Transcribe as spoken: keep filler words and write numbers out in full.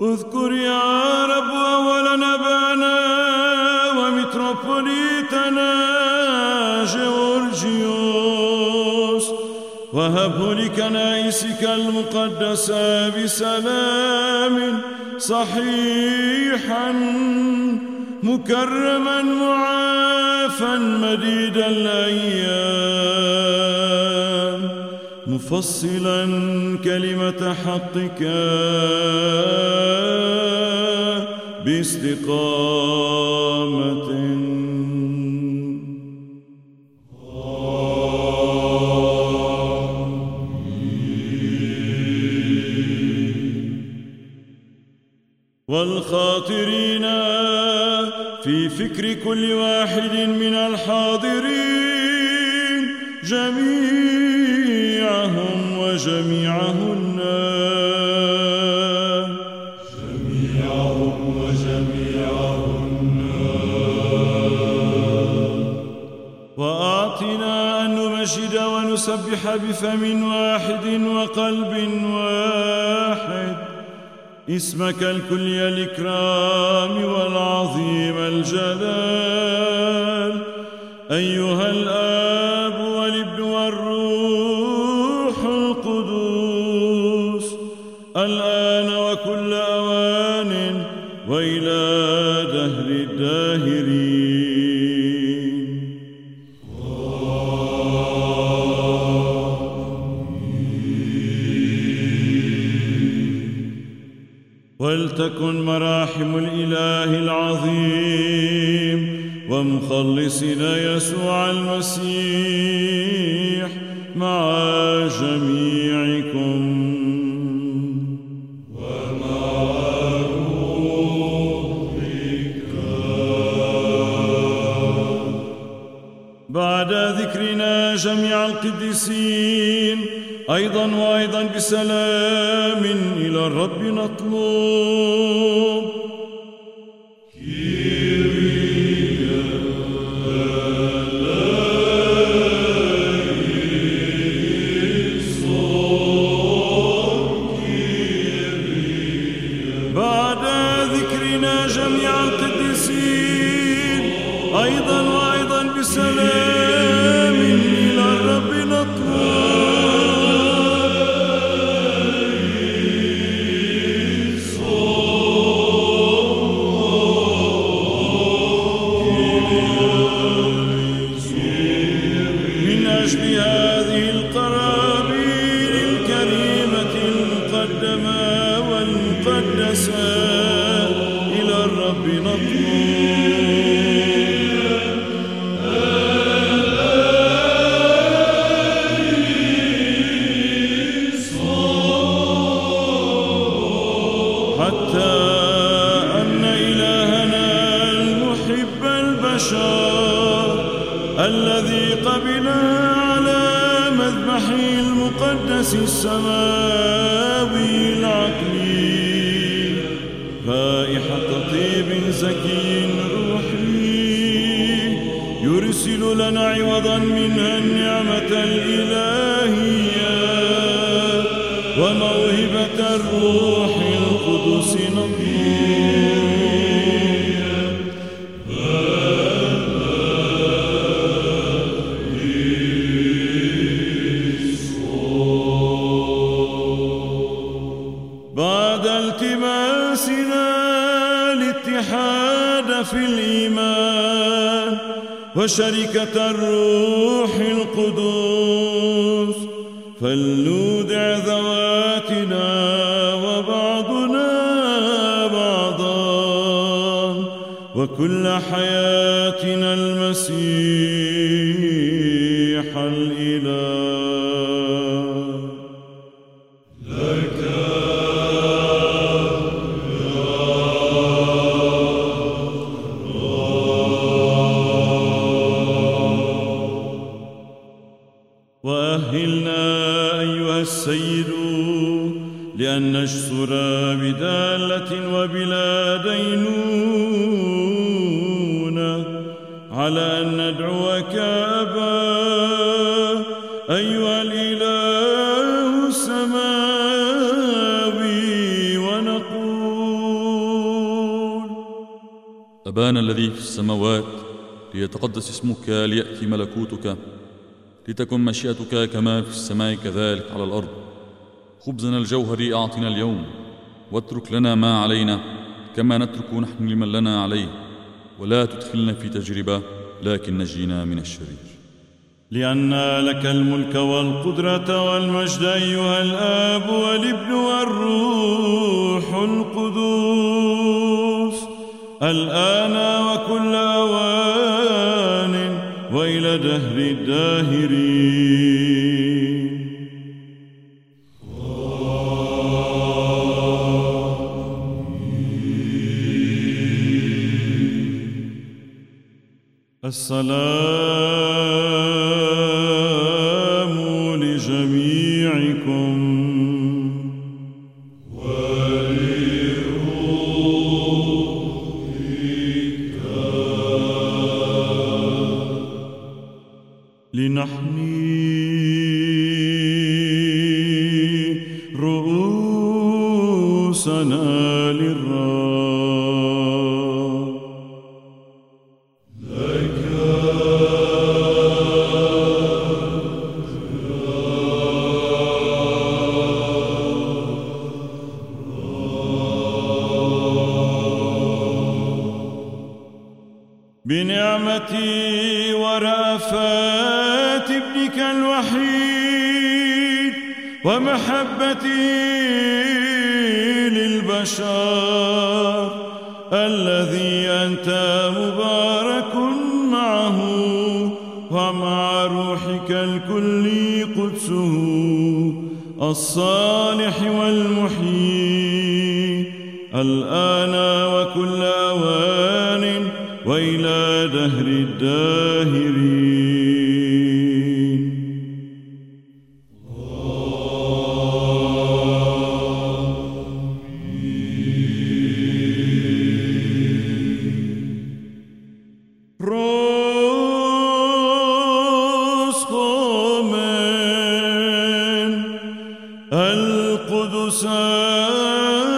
اذكر يا رب أولا أبانا ومتروبوليتنا جورجيوس، وهبه لكنائسك المقدسة بسلام صحيحا مكرما معافا مديد الأيام، مفصلا كلمة حقك باستقامة. والخاطرين في فكر كل واحد من الحاضرين جميعهم وجميعهن جميعهم وجميعهن، وأعطنا أن نمجد ونسبح بفم واحد وقلب واحد اسمك الكلي الإكرام والعظيم الجلال، أيها الآب والابن والروح القدوس، الآن وكل أوان وإلى دهر الداهرين. ولتكن مراحم الإله العظيم ومخلصنا يسوع المسيح مع جميعكم ومع روحك. بعد ذكرنا جميع القديسين أيضا وأيضا بسلام إلى الرب نطلب. بعد ذكرنا جميع القديسين أيضا وأيضا بسلام إلى الرب نطلب. إلى الرب نطلب، حتى أن إلهنا المحب البشر الذي قبل على مذبحه المقدس السماوي العقلي رائحة طيب زكي روحي، يرسل لنا عوضا منها النعمة الإلهية وموهبة الروح القدس نطلب. بعد التماسنا الاتحاد في الإيمان وشركة الروح القدس، فلنودع ذواتنا وبعضنا بعضا وكل حياتنا المسيح الإله. وأهلنا أيها السيد لأن نجسر بدالة وبلا دينونة على أن ندعوك أبا أيها الإله السماوي، ونقول أبانا الذي في السماوات، ليتقدس اسمك، ليأتي ملكوتك، لتكن مشيئتك كما في السماء كذلك على الأرض. خبزنا الجوهري أعطنا اليوم، واترك لنا ما علينا كما نترك نحن لمن لنا عليه، ولا تدخلنا في تجربة، لكن نجينا من الشرير. لأن لك الملك والقدرة والمجد أيها الآب والابن والروح القدوس، الآن وكل أوان وإلى دهر الداهرين. السلام لجميعكم ولروحك. لنحني رؤوسنا للرب. بنعمة ورأفات ابنك الوحيد ومحبته للبشر، الذي أنت مبارك معه ومع روحك الكلي قدسه الصالح والمحيي، الآن وكل أوان وإلى دهر الداهرين. روسخومن القدسان